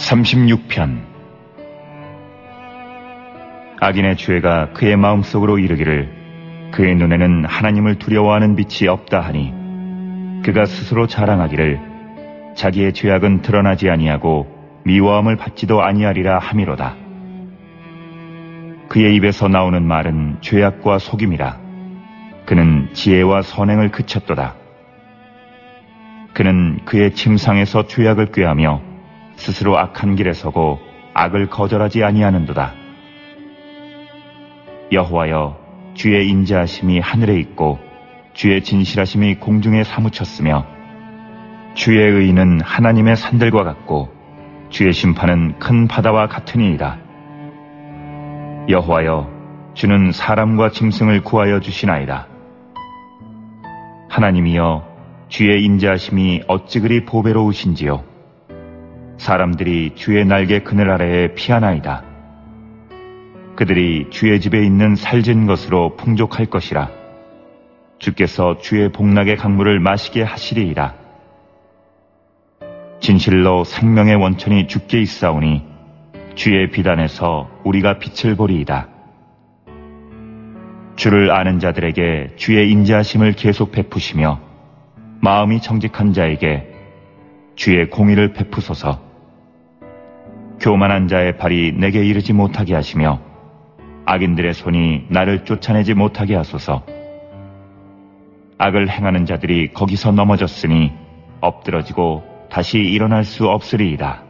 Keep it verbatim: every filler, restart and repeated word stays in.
삼십육 편. 악인의 죄가 그의 마음속으로 이르기를 그의 눈에는 하나님을 두려워하는 빛이 없다 하니 그가 스스로 자랑하기를 자기의 죄악은 드러나지 아니하고 미워함을 받지도 아니하리라 함이로다. 그의 입에서 나오는 말은 죄악과 속임이라. 그는 지혜와 선행을 그쳤도다. 그는 그의 침상에서 죄악을 꾀하며 스스로 악한 길에 서고 악을 거절하지 아니하는도다. 여호와여, 주의 인자하심이 하늘에 있고 주의 진실하심이 공중에 사무쳤으며 주의 의는 하나님의 산들과 같고 주의 심판은 큰 바다와 같으니이다. 여호와여, 주는 사람과 짐승을 구하여 주시나이다. 하나님이여, 주의 인자하심이 어찌 그리 보배로우신지요. 사람들이 주의 날개 그늘 아래에 피하나이다. 그들이 주의 집에 있는 살진 것으로 풍족할 것이라. 주께서 주의 복락의 강물을 마시게 하시리이다. 진실로 생명의 원천이 주께 있사오니 주의 비단에서 우리가 빛을 보리이다. 주를 아는 자들에게 주의 인자하심을 계속 베푸시며 마음이 정직한 자에게 주의 공의를 베푸소서. 교만한 자의 발이 내게 이르지 못하게 하시며 악인들의 손이 나를 쫓아내지 못하게 하소서. 악을 행하는 자들이 거기서 넘어졌으니 엎드러지고 다시 일어날 수 없으리이다.